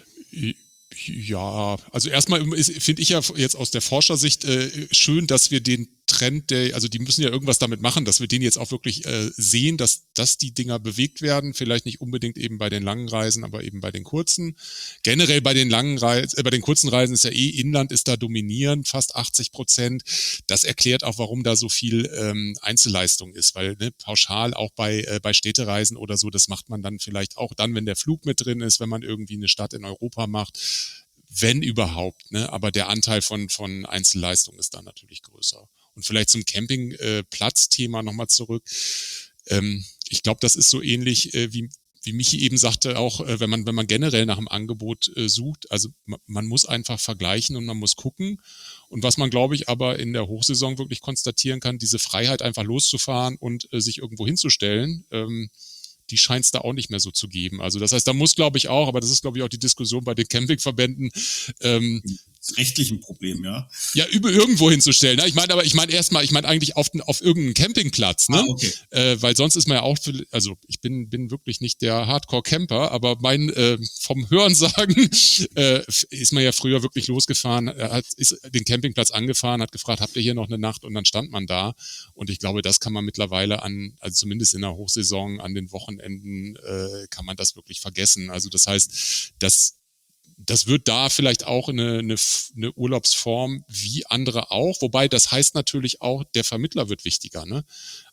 Ja, also erstmal finde ich ja jetzt aus der Forschersicht äh, schön, dass wir den Trend, der, also die müssen ja irgendwas damit machen, dass wir den jetzt auch wirklich äh, sehen, dass, dass die Dinger bewegt werden. Vielleicht nicht unbedingt eben bei den langen Reisen, aber eben bei den kurzen. Generell bei den langen Reisen, äh, bei den kurzen Reisen ist ja eh Inland ist da dominierend, fast achtzig Prozent. Das erklärt auch, warum da so viel ähm, Einzelleistung ist, weil ne, pauschal auch bei äh, bei Städtereisen oder so, das macht man dann vielleicht auch dann, wenn der Flug mit drin ist, wenn man irgendwie eine Stadt in Europa macht, wenn überhaupt, ne? Aber der Anteil von von Einzelleistung ist da natürlich größer. Und vielleicht zum Campingplatzthema äh, nochmal zurück. Ähm, ich glaube, das ist so ähnlich äh, wie wie Michi eben sagte, auch äh, wenn man wenn man generell nach einem Angebot äh, sucht. Also man, man muss einfach vergleichen und man muss gucken. Und was man, glaube ich, aber in der Hochsaison wirklich konstatieren kann, diese Freiheit einfach loszufahren und äh, sich irgendwo hinzustellen, ähm, die scheint es da auch nicht mehr so zu geben. Also das heißt, da muss, glaube ich, auch, aber das ist, glaube ich, auch die Diskussion bei den Campingverbänden. Ähm, das ist rechtlich ein Problem, ja. Ja, über irgendwo hinzustellen. Ne? Ich meine, aber ich meine erstmal, ich meine eigentlich auf, auf irgendeinen Campingplatz, ne? Ah, okay. Äh, weil sonst ist man ja auch, für, also ich bin bin wirklich nicht der Hardcore-Camper, aber mein äh, vom Hörensagen äh, ist man ja früher wirklich losgefahren, hat ist den Campingplatz angefahren, hat gefragt, habt ihr hier noch eine Nacht? Und dann stand man da. Und ich glaube, das kann man mittlerweile an, also zumindest in der Hochsaison, an den Wochenenden äh, kann man das wirklich vergessen. Also das heißt, dass das wird da vielleicht auch eine, eine, eine Urlaubsform wie andere auch, wobei das heißt natürlich auch, der Vermittler wird wichtiger, ne?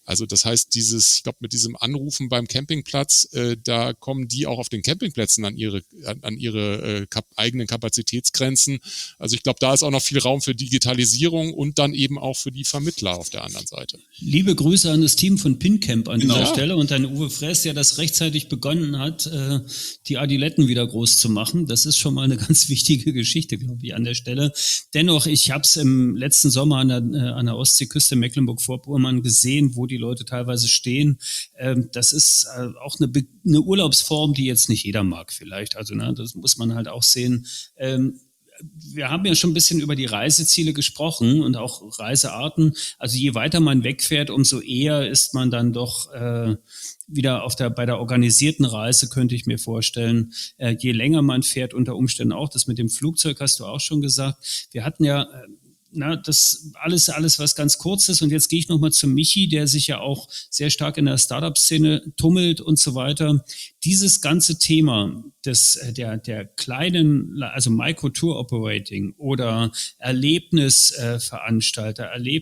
Also das heißt, dieses, ich glaube, mit diesem Anrufen beim Campingplatz, äh, da kommen die auch auf den Campingplätzen an ihre an, an ihre äh, kap- eigenen Kapazitätsgrenzen. Also ich glaube, da ist auch noch viel Raum für Digitalisierung und dann eben auch für die Vermittler auf der anderen Seite. Liebe Grüße an das Team von PinCamp an Genau. dieser Stelle und an Uwe Fress, der das rechtzeitig begonnen hat, äh, die Adiletten wieder groß zu machen. Das ist schon mal eine ganz wichtige Geschichte, glaube ich, an der Stelle. Dennoch, ich habe es im letzten Sommer an der, äh, an der Ostseeküste Mecklenburg-Vorpommern gesehen, wo die Leute teilweise stehen. Ähm, das ist äh, auch eine, Be- eine Urlaubsform, die jetzt nicht jeder mag vielleicht. Also ne, das muss man halt auch sehen. Ähm, wir haben ja schon ein bisschen über die Reiseziele gesprochen und auch Reisearten. Also je weiter man wegfährt, umso eher ist man dann doch äh, wieder auf der, bei der organisierten Reise, könnte ich mir vorstellen. Äh, je länger man fährt, unter Umständen auch. Das mit dem Flugzeug hast du auch schon gesagt. Wir hatten ja äh, Na, das alles, alles was ganz kurz ist. Und jetzt gehe ich nochmal zu Michi, der sich ja auch sehr stark in der Startup-Szene tummelt und so weiter. Dieses ganze Thema des, der, der kleinen, also Micro-Tour-Operating oder Erlebnisveranstalter,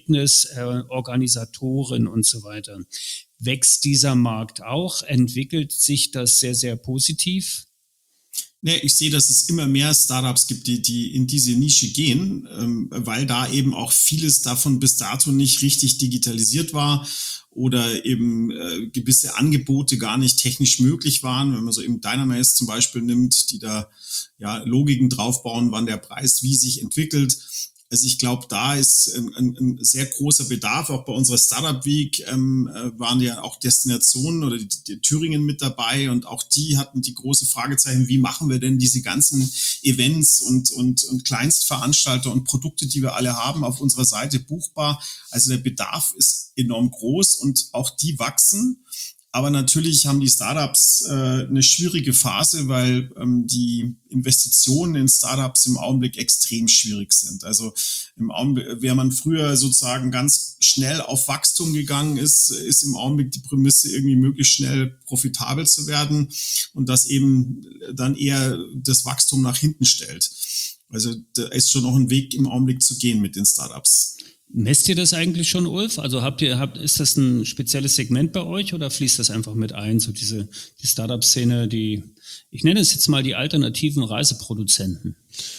Erlebnisorganisatoren und so weiter. Wächst dieser Markt auch? Entwickelt sich das sehr, sehr positiv? Nee, ich sehe, dass es immer mehr Startups gibt, die, die in diese Nische gehen, ähm, weil da eben auch vieles davon bis dato nicht richtig digitalisiert war oder eben äh, gewisse Angebote gar nicht technisch möglich waren. Wenn man so eben Dynamaze zum Beispiel nimmt, die da ja Logiken draufbauen, wann der Preis wie sich entwickelt. Also ich glaube, da ist ein, ein, ein sehr großer Bedarf. Auch bei unserer Startup Week ähm, waren ja auch Destinationen oder die, die Thüringen mit dabei und auch die hatten die große Fragezeichen, wie machen wir denn diese ganzen Events und, und, und Kleinstveranstalter und Produkte, die wir alle haben, auf unserer Seite buchbar. Also der Bedarf ist enorm groß und auch die wachsen. Aber natürlich haben die Startups äh, eine schwierige Phase, weil ähm, die Investitionen in Startups im Augenblick extrem schwierig sind. Also im Augenblick, während man früher sozusagen ganz schnell auf Wachstum gegangen ist, ist im Augenblick die Prämisse, irgendwie möglichst schnell profitabel zu werden und das eben dann eher das Wachstum nach hinten stellt. Also da ist schon noch ein Weg im Augenblick zu gehen mit den Startups. Messt ihr das eigentlich schon, Ulf? Also habt ihr, habt, ist das ein spezielles Segment bei euch oder fließt das einfach mit ein, so diese die Startup-Szene, die, ich nenne es jetzt mal die alternativen Reiseproduzenten?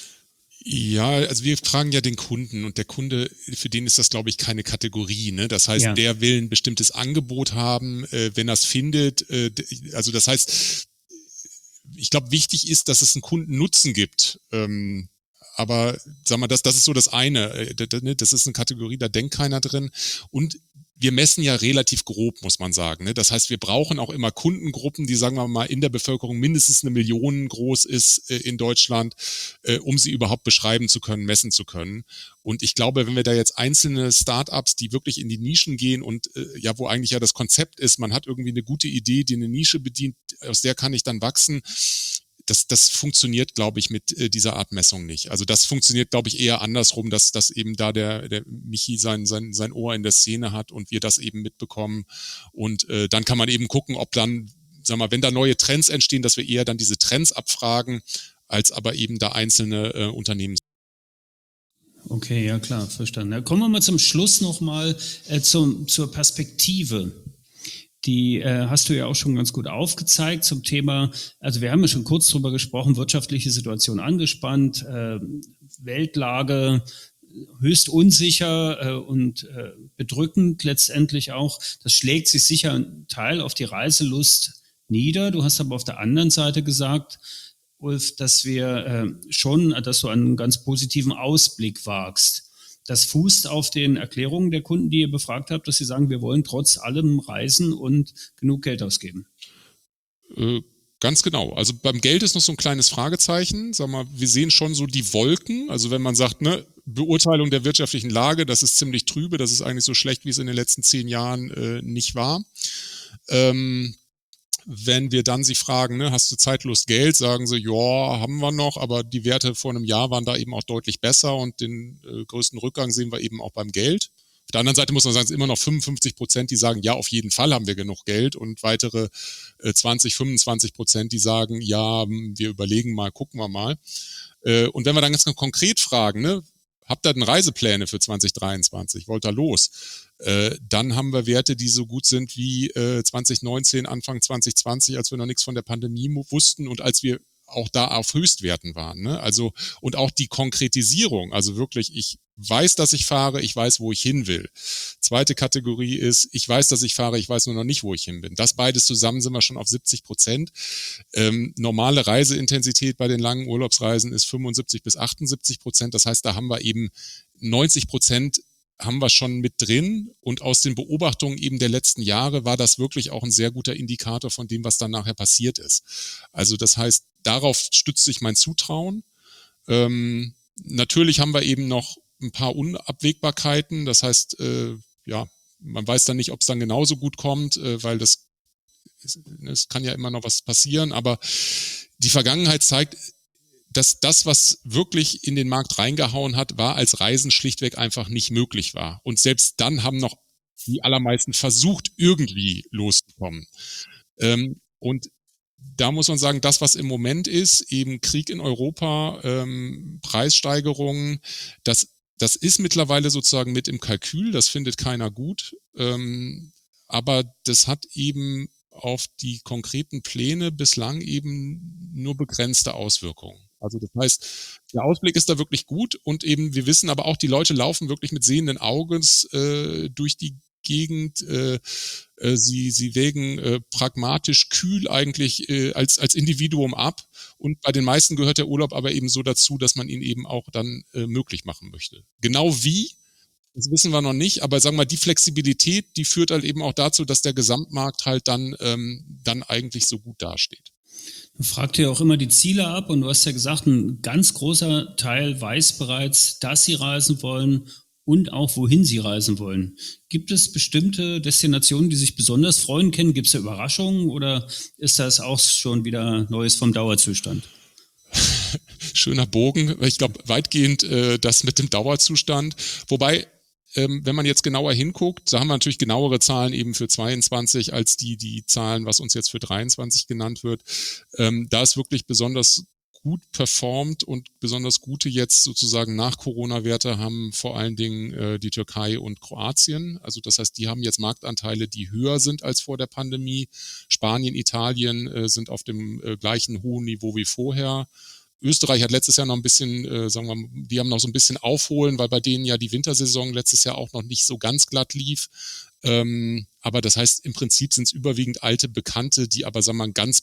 Ja, also wir fragen ja den Kunden und der Kunde, für den ist das, glaube ich, keine Kategorie. Ne? Das heißt, ja. Der will ein bestimmtes Angebot haben, äh, wenn er es findet. Äh, also das heißt, ich glaube, wichtig ist, dass es einen Kundennutzen gibt. Ähm, Aber sag mal, das, das ist so das eine. Das ist eine Kategorie, da denkt keiner drin. Und wir messen ja relativ grob, muss man sagen. Das heißt, wir brauchen auch immer Kundengruppen, die, sagen wir mal, in der Bevölkerung mindestens eine Million groß ist in Deutschland, um sie überhaupt beschreiben zu können, messen zu können. Und ich glaube, wenn wir da jetzt einzelne Startups, die wirklich in die Nischen gehen und ja, wo eigentlich ja das Konzept ist, man hat irgendwie eine gute Idee, die eine Nische bedient, aus der kann ich dann wachsen. Das, das funktioniert, glaube ich, mit äh, dieser Art Messung nicht. Also das funktioniert, glaube ich, eher andersrum, dass, dass eben da der, der Michi sein, sein, sein Ohr in der Szene hat und wir das eben mitbekommen. Und äh, dann kann man eben gucken, ob dann, sag mal, wenn da neue Trends entstehen, dass wir eher dann diese Trends abfragen, als aber eben da einzelne äh, Unternehmen. Okay, ja klar, verstanden. Ja, kommen wir mal zum Schluss nochmal äh, zum, zur Perspektive. Die äh, hast du ja auch schon ganz gut aufgezeigt zum Thema, also wir haben ja schon kurz drüber gesprochen, wirtschaftliche Situation angespannt, äh, Weltlage höchst unsicher äh, und äh, bedrückend letztendlich auch. Das schlägt sich sicher ein Teil auf die Reiselust nieder. Du hast aber auf der anderen Seite gesagt, Ulf, dass wir äh, schon, dass du einen ganz positiven Ausblick wagst. Das fußt auf den Erklärungen der Kunden, die ihr befragt habt, dass sie sagen, wir wollen trotz allem reisen und genug Geld ausgeben. Äh, ganz genau. Also beim Geld ist noch so ein kleines Fragezeichen. Sag mal, wir sehen schon so die Wolken. Also wenn man sagt, ne, Beurteilung der wirtschaftlichen Lage, das ist ziemlich trübe, das ist eigentlich so schlecht, wie es in den letzten zehn Jahren äh, nicht war. Ähm, Wenn wir dann sie fragen, ne, hast du Zeit, Lust, Geld, sagen sie, ja, haben wir noch, aber die Werte vor einem Jahr waren da eben auch deutlich besser und den äh, größten Rückgang sehen wir eben auch beim Geld. Auf der anderen Seite muss man sagen, es sind immer noch fünfundfünfzig Prozent, die sagen, ja, auf jeden Fall haben wir genug Geld und weitere äh, zwanzig, fünfundzwanzig Prozent, die sagen, ja, wir überlegen mal, gucken wir mal. Äh, und wenn wir dann ganz konkret fragen, ne, hab da Reisepläne für zwanzig dreiundzwanzig, wollt da los. Äh, dann haben wir Werte, die so gut sind wie äh, zwanzig neunzehn, Anfang zwanzig zwanzig, als wir noch nichts von der Pandemie wussten und als wir auch da auf Höchstwerten waren. Ne? Also, und auch die Konkretisierung, also wirklich, ich weiß, dass ich fahre, ich weiß, wo ich hin will. Zweite Kategorie ist, ich weiß, dass ich fahre, ich weiß nur noch nicht, wo ich hin bin. Das beides zusammen sind wir schon auf siebzig Prozent. Ähm, normale Reiseintensität bei den langen Urlaubsreisen ist fünfundsiebzig bis achtundsiebzig Prozent. Das heißt, da haben wir eben neunzig Prozent haben wir schon mit drin, und aus den Beobachtungen eben der letzten Jahre war das wirklich auch ein sehr guter Indikator von dem, was dann nachher passiert ist. Also das heißt, darauf stützt sich mein Zutrauen. Ähm, natürlich haben wir eben noch ein paar Unabwägbarkeiten, das heißt, äh, ja, man weiß dann nicht, ob es dann genauso gut kommt, äh, weil das, es kann ja immer noch was passieren, aber die Vergangenheit zeigt, dass das, was wirklich in den Markt reingehauen hat, war, als Reisen schlichtweg einfach nicht möglich war. Und selbst dann haben noch die allermeisten versucht, irgendwie loszukommen. Ähm, und da muss man sagen, das, was im Moment ist, eben Krieg in Europa, ähm, Preissteigerungen, das, das ist mittlerweile sozusagen mit im Kalkül, das findet keiner gut. Ähm, aber das hat eben auf die konkreten Pläne bislang eben nur begrenzte Auswirkungen. Also das heißt, der Ausblick ist da wirklich gut, und eben wir wissen aber auch, die Leute laufen wirklich mit sehenden Auges äh, durch die Gegend. Äh, äh, sie sie wägen äh, pragmatisch kühl eigentlich äh, als als Individuum ab, und bei den meisten gehört der Urlaub aber eben so dazu, dass man ihn eben auch dann äh, möglich machen möchte. Genau wie, das wissen wir noch nicht, aber sagen wir mal, die Flexibilität, die führt halt eben auch dazu, dass der Gesamtmarkt halt dann ähm, dann eigentlich so gut dasteht. Du fragst ja auch immer die Ziele ab, und du hast ja gesagt, ein ganz großer Teil weiß bereits, dass sie reisen wollen und auch wohin sie reisen wollen. Gibt es bestimmte Destinationen, die sich besonders freuen können? Gibt es da Überraschungen, oder ist das auch schon wieder Neues vom Dauerzustand? Schöner Bogen. Ich glaube, weitgehend äh, das mit dem Dauerzustand. Wobei, ähm, wenn man jetzt genauer hinguckt, da haben wir natürlich genauere Zahlen eben für zweiundzwanzig als die die Zahlen, was uns jetzt für dreiundzwanzig genannt wird. Ähm, da ist wirklich besonders gut performt, und besonders gute jetzt sozusagen Nach-Corona-Werte haben vor allen Dingen äh, die Türkei und Kroatien. Also das heißt, die haben jetzt Marktanteile, die höher sind als vor der Pandemie. Spanien, Italien äh, sind auf dem äh, gleichen hohen Niveau wie vorher. Österreich hat letztes Jahr noch ein bisschen, äh, sagen wir mal, die haben noch so ein bisschen aufholen, weil bei denen ja die Wintersaison letztes Jahr auch noch nicht so ganz glatt lief. Ähm, aber das heißt, im Prinzip sind es überwiegend alte Bekannte, die aber, sagen wir mal, ganz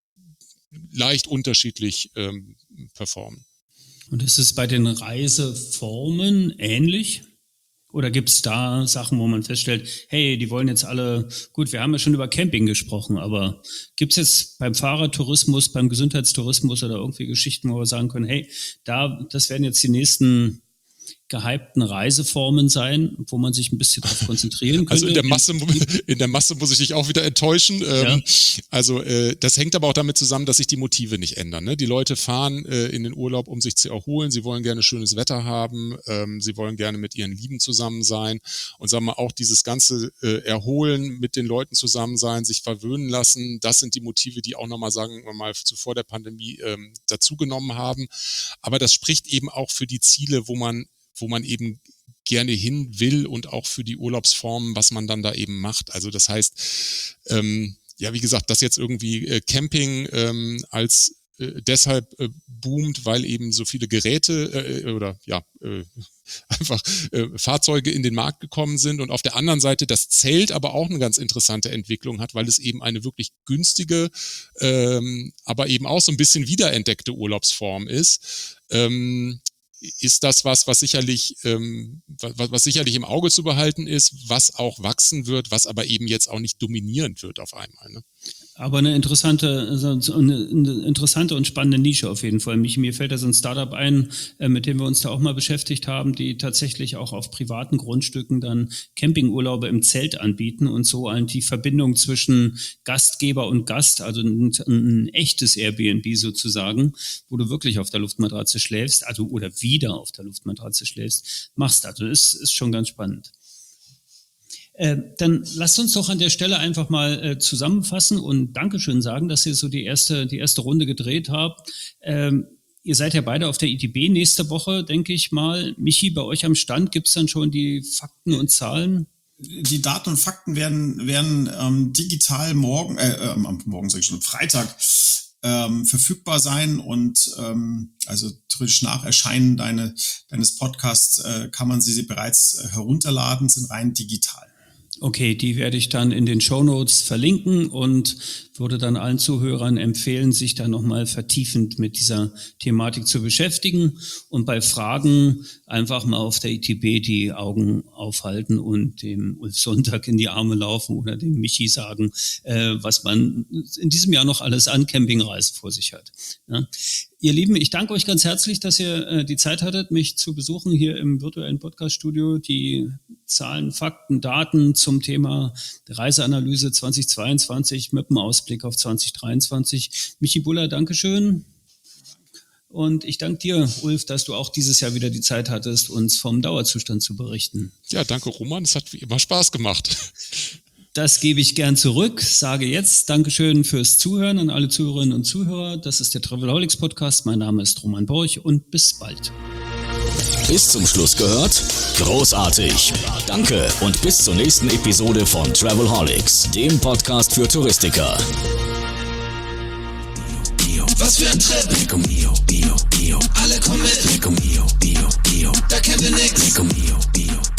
leicht unterschiedlich ähm, performen. Und ist es bei den Reiseformen ähnlich? Oder gibt es da Sachen, wo man feststellt, hey, die wollen jetzt alle, gut, wir haben ja schon über Camping gesprochen, aber gibt es jetzt beim Fahrradtourismus, beim Gesundheitstourismus oder irgendwie Geschichten, wo wir sagen können, hey, da, das werden jetzt die nächsten gehypten Reiseformen sein, wo man sich ein bisschen darauf konzentrieren könnte? Also in der Masse, in der Masse muss ich dich auch wieder enttäuschen. Ja. Ähm, also äh, das hängt aber auch damit zusammen, dass sich die Motive nicht ändern. Ne? Die Leute fahren äh, in den Urlaub, um sich zu erholen. Sie wollen gerne schönes Wetter haben. Ähm, sie wollen gerne mit ihren Lieben zusammen sein. Und sagen wir auch dieses ganze äh, Erholen, mit den Leuten zusammen sein, sich verwöhnen lassen, das sind die Motive, die auch nochmal, sagen wir mal, zuvor der Pandemie ähm, dazugenommen haben. Aber das spricht eben auch für die Ziele, wo man wo man eben gerne hin will, und auch für die Urlaubsformen, was man dann da eben macht. Also das heißt, ähm, ja, wie gesagt, dass jetzt irgendwie äh, Camping ähm, als äh, deshalb äh, boomt, weil eben so viele Geräte äh, oder ja, äh, einfach äh, Fahrzeuge in den Markt gekommen sind, und auf der anderen Seite das Zelt aber auch eine ganz interessante Entwicklung hat, weil es eben eine wirklich günstige, ähm, aber eben auch so ein bisschen wiederentdeckte Urlaubsform ist. Ähm, ist das was, was sicherlich, ähm, was, was sicherlich im Auge zu behalten ist, was auch wachsen wird, was aber eben jetzt auch nicht dominierend wird auf einmal. Ne? Aber eine interessante, eine interessante und spannende Nische auf jeden Fall. Mich, mir fällt da so ein Startup ein, mit dem wir uns da auch mal beschäftigt haben, die tatsächlich auch auf privaten Grundstücken dann Campingurlaube im Zelt anbieten und so die Verbindung zwischen Gastgeber und Gast, also ein, ein echtes Airbnb sozusagen, wo du wirklich auf der Luftmatratze schläfst, also oder wieder auf der Luftmatratze schläfst, machst. Also ist, ist schon ganz spannend. Äh, dann lasst uns doch an der Stelle einfach mal äh, zusammenfassen und Dankeschön sagen, dass ihr so die erste, die erste Runde gedreht habt. Ähm, Ihr seid ja beide auf der I T B nächste Woche, denke ich mal. Michi, bei euch am Stand gibt es dann schon die Fakten und Zahlen? Die Daten und Fakten werden, werden ähm, digital morgen, äh, äh, morgen sage ich schon, Freitag ähm, verfügbar sein und ähm, also theoretisch nach Erscheinen deine, deines Podcasts äh, kann man sie bereits äh, herunterladen, sind rein digital. Okay, die werde ich dann in den Shownotes verlinken und würde dann allen Zuhörern empfehlen, sich da nochmal vertiefend mit dieser Thematik zu beschäftigen und bei Fragen einfach mal auf der I T B die Augen aufhalten und dem Ulf Sonntag in die Arme laufen oder dem Michi sagen, äh, was man in diesem Jahr noch alles an Campingreisen vor sich hat. Ja. Ihr Lieben, ich danke euch ganz herzlich, dass ihr äh, die Zeit hattet, mich zu besuchen hier im virtuellen Podcast-Studio. Die Zahlen, Fakten, Daten zum Thema Reiseanalyse zweitausendzweiundzwanzig mit dem Ausblick auf zweitausenddreiundzwanzig. Michi Buller, Dankeschön. Und ich danke dir, Ulf, dass du auch dieses Jahr wieder die Zeit hattest, uns vom Dauerzustand zu berichten. Ja, danke Roman, es hat wie immer Spaß gemacht. Das gebe ich gern zurück, sage jetzt Dankeschön fürs Zuhören an alle Zuhörerinnen und Zuhörer. Das ist der Travelholics Podcast. Mein Name ist Roman Borch und bis bald. Bis zum Schluss gehört? Großartig. Danke und bis zur nächsten Episode von Travelholics, dem Podcast für Touristiker. Was für ein Trip. Lecco mio, bio, bio. Alle kommen mit. Lecco mio, bio, bio. Da kennt ihr nix. Lecco mio, bio.